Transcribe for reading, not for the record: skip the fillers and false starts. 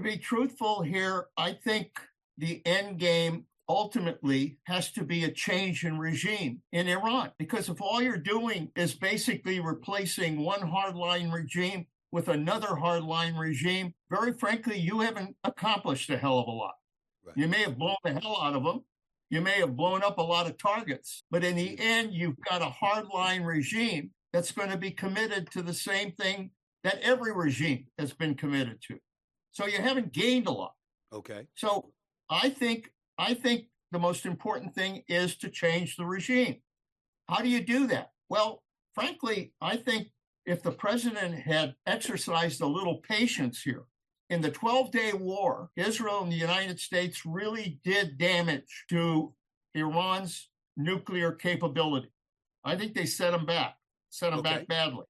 be truthful here, I think the end game ultimately has to be a change in regime in Iran. Because if all you're doing is basically replacing one hardline regime with another hardline regime, very frankly, you haven't accomplished a hell of a lot. Right. You may have blown the hell out of them. You may have blown up a lot of targets. But in the end, you've got a hardline regime that's going to be committed to the same thing that every regime has been committed to. So you haven't gained a lot. Okay. So I think the most important thing is to change the regime. How do you do that? Well, frankly, I think if the president had exercised a little patience here, in the 12-day war, Israel and the United States really did damage to Iran's nuclear capability. I think they set them back badly.